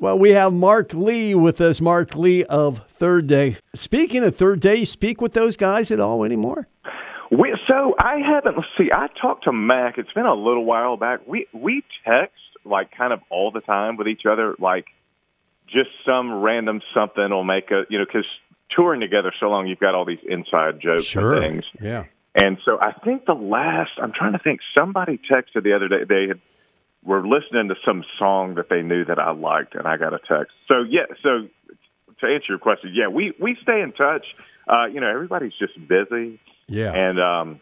Well, we have Mark Lee with us, Mark Lee of Third Day. Speaking of Third Day, you speak with those guys at all anymore? So I haven't. See, I talked to Mac. It's been a little while back. We text like kind of all the time with each other, like just some random something will make because touring together so long, you've got all these inside jokes and things. Yeah. And so I think I'm trying to think, somebody texted the other day, were listening to some song that they knew that I liked, and I got a text. So, so to answer your question, we stay in touch. Everybody's just busy. Yeah. And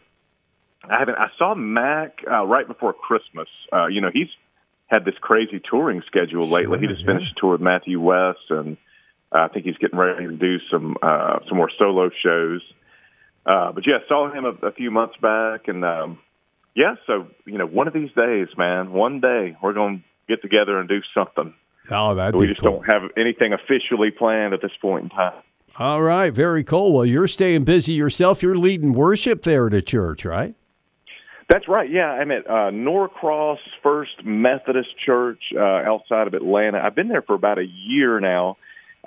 I saw Mac right before Christmas. He's had this crazy touring schedule lately. He just finished a tour with Matthew West, and I think he's getting ready to do some more solo shows. But I saw him a few months back, and so one of these days, man, one day we're going to get together and do something. Oh, that'd we be just cool. don't have anything officially planned at this point in time. All right, very cool. Well, you're staying busy yourself. You're leading worship there at a church, right? That's right. Yeah, I'm at Norcross First Methodist Church outside of Atlanta. I've been there for about a year now.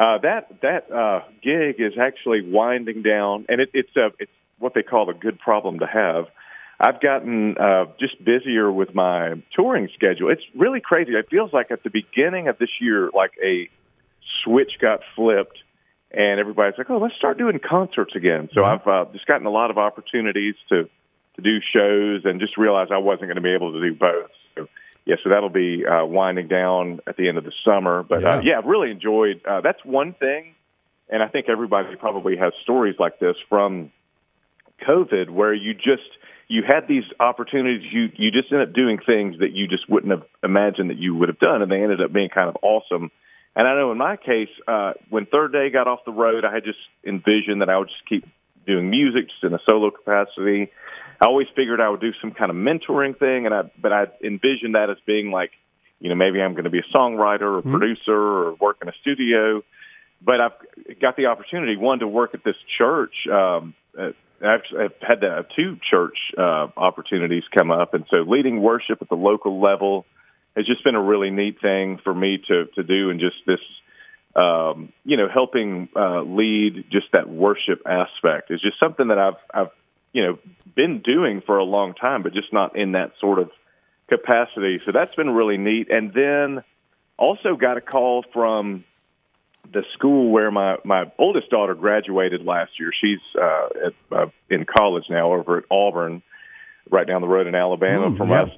That gig is actually winding down, and it's what they call a good problem to have. I've gotten just busier with my touring schedule. It's really crazy. It feels like at the beginning of this year, like a switch got flipped, and everybody's like, "Oh, let's start doing concerts again." So I've just gotten a lot of opportunities to do shows, and just realized I wasn't going to be able to do both. So that'll be winding down at the end of the summer. But I've really enjoyed. That's one thing, and I think everybody probably has stories like this from COVID, where you had these opportunities. You just ended up doing things that you just wouldn't have imagined that you would have done, and they ended up being kind of awesome. And I know in my case, when Third Day got off the road, I had just envisioned that I would just keep doing music just in a solo capacity. I always figured I would do some kind of mentoring thing, but I envisioned that as being like, maybe I'm going to be a songwriter or producer or work in a studio. But I've got the opportunity, one, to work at this church. I've had two church opportunities come up, and so leading worship at the local level has just been a really neat thing for me to do, and just this, helping lead just that worship aspect is just something that I've been doing for a long time, but just not in that sort of capacity. So that's been really neat. And then also got a call from the school where my oldest daughter graduated last year. She's in college now over at Auburn, right down the road in Alabama from us.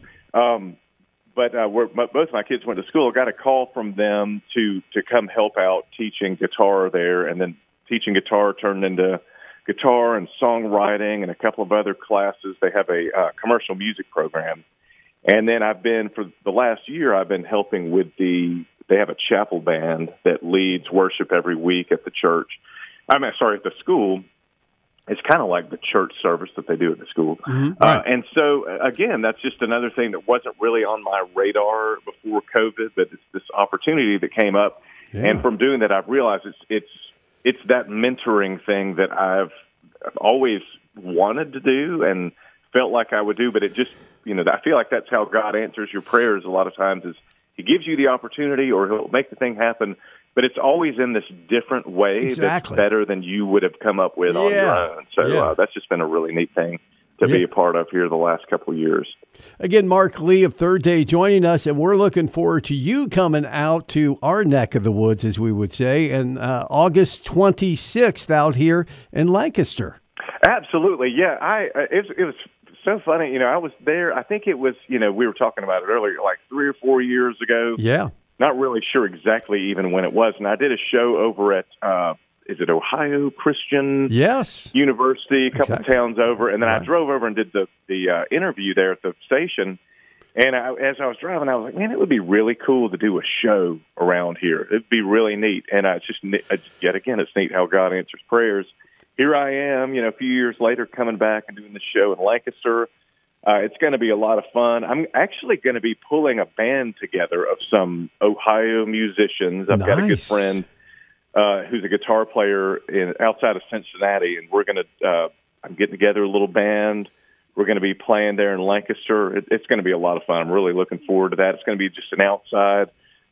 But both my kids went to school. I got a call from them to come help out teaching guitar there, and then teaching guitar turned into guitar and songwriting and a couple of other classes. They have a commercial music program. And then for the last year, I've been helping with they have a chapel band that leads worship every week at the church. at the school. It's kind of like the church service that they do at the school. Right. And so, again, that's just another thing that wasn't really on my radar before COVID, but it's this opportunity that came up. Yeah. And from doing that, I've realized it's that mentoring thing that I've always wanted to do and felt like I would do, but it just, I feel like that's how God answers your prayers a lot of times, is He gives you the opportunity or He'll make the thing happen, but it's always in this different way that's better than you would have come up with on your own. So that's just been a really neat thing to be a part of here the last couple of years. Again, Mark Lee of Third Day joining us, and we're looking forward to you coming out to our neck of the woods, as we would say, and August 26th out here in Lancaster. Absolutely, yeah. It was so funny. I was there. I think it was, we were talking about it earlier, like 3 or 4 years ago. Yeah. Not really sure exactly even when it was. And I did a show over at, is it Ohio Christian University, a couple of towns over. And then I drove over and did the interview there at the station. And as I was driving, I was like, man, it would be really cool to do a show around here. It'd be really neat. And it's just, yet again, it's neat how God answers prayers. Here I am, a few years later, coming back and doing the show in Lancaster. It's going to be a lot of fun. I'm actually going to be pulling a band together of some Ohio musicians. I've got a good friend who's a guitar player outside of Cincinnati, and we're going to. I'm getting together a little band. We're going to be playing there in Lancaster. It's going to be a lot of fun. I'm really looking forward to that. It's going to be just an outside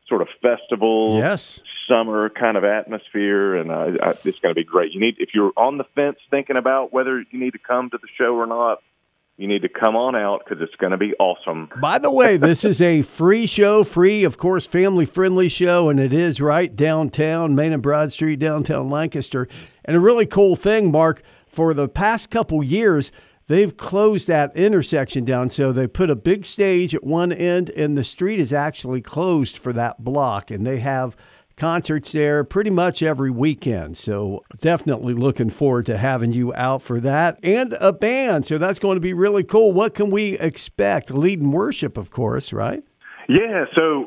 sort of festival, Yes. summer kind of atmosphere, and it's going to be great. If you're on the fence thinking about whether you need to come to the show or not, you need to come on out because it's going to be awesome. By the way, this is a free show, of course, family-friendly show, and it is right downtown, Main and Broad Street, downtown Lancaster. And a really cool thing, Mark, for the past couple years, they've closed that intersection down, so they put a big stage at one end, and the street is actually closed for that block, and they have concerts there pretty much every weekend. So definitely looking forward to having you out for that, and a band. So that's going to be really cool. What can we expect? Lead and worship, of course, right? Yeah. So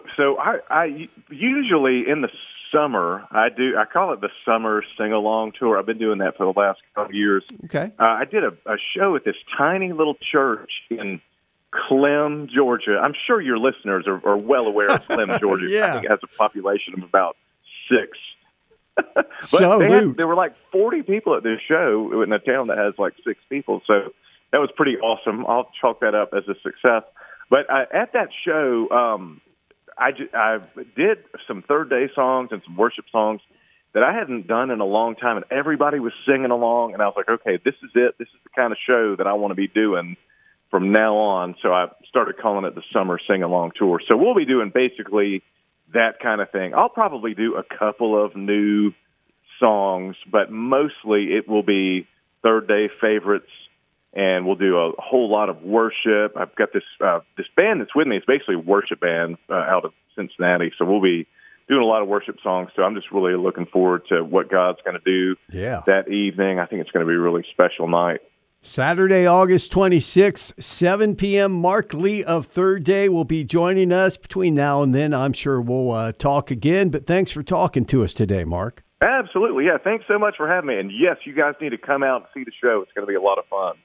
I usually in the summer I call it the summer sing along tour. I've been doing that for the last couple of years. Okay. I did a show at this tiny little church in Clem, Georgia. I'm sure your listeners are well aware of Clem, Georgia. Yeah. I think it has a population of about 6. But Salute. there were like 40 people at this show in a town that has like 6 people. So that was pretty awesome. I'll chalk that up as a success. But at that show, I did some Third Day songs and some worship songs that I hadn't done in a long time, and everybody was singing along. And I was like, okay, this is it. This is the kind of show that I want to be doing from now on. So I started calling it the Summer Sing-Along Tour. So we'll be doing basically that kind of thing. I'll probably do a couple of new songs, but mostly it will be Third Day favorites, and we'll do a whole lot of worship. I've got this band that's with me. It's basically a worship band out of Cincinnati, so we'll be doing a lot of worship songs. So I'm just really looking forward to what God's going to do that evening. I think it's going to be a really special night. Saturday, August 26th, 7 p.m. Mark Lee of Third Day will be joining us. Between now and then, I'm sure we'll talk again. But thanks for talking to us today, Mark. Absolutely. Yeah, thanks so much for having me. And yes, you guys need to come out and see the show. It's going to be a lot of fun.